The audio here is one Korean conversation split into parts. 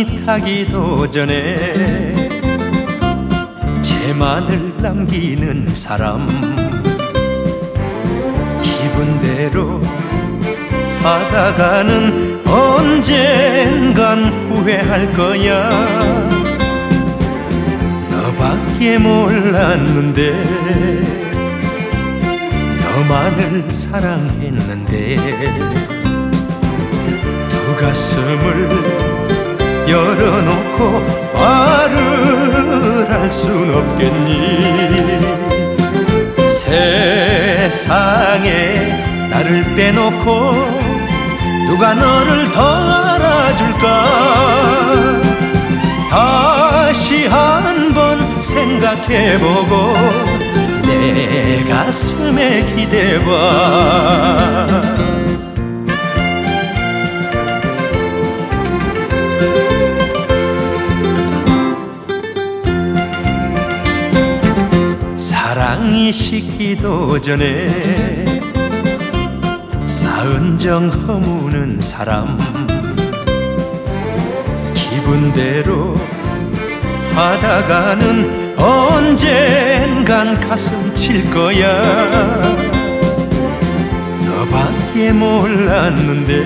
사랑이 타기도 전에 제만을 남기는 사람, 기분대로 하다가는 언젠간 후회할 거야. 너밖에 몰랐는데, 너만을 사랑했는데, 두 가슴을 열어놓고 말을 할 순 없겠니? 세상에 나를 빼놓고 누가 너를 더 알아줄까? 다시 한번 생각해보고 내 가슴에 기대봐. 사랑이 식기도 전에 쌓은 정 허무는 사람, 기분대로 하다가는 언젠간 가슴 칠 거야. 너밖에 몰랐는데,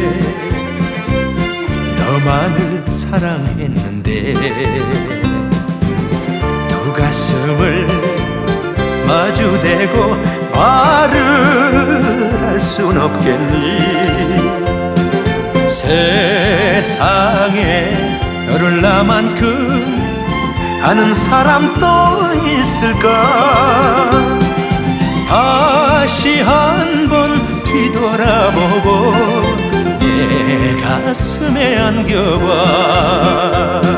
너만을 사랑했는데, 두 가슴을 마주대고 말을 할 순 없겠니? 세상에 너를 나만큼 아는 사람 또 있을까? 다시 한번 뒤돌아보고 내 가슴에 안겨봐.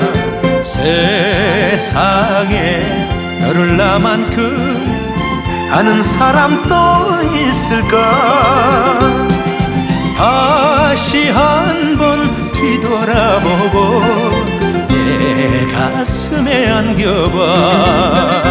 세상에 너를 나만큼 아는 사람 또 있을까? 다시 한번 뒤돌아보고 내 가슴에 안겨봐.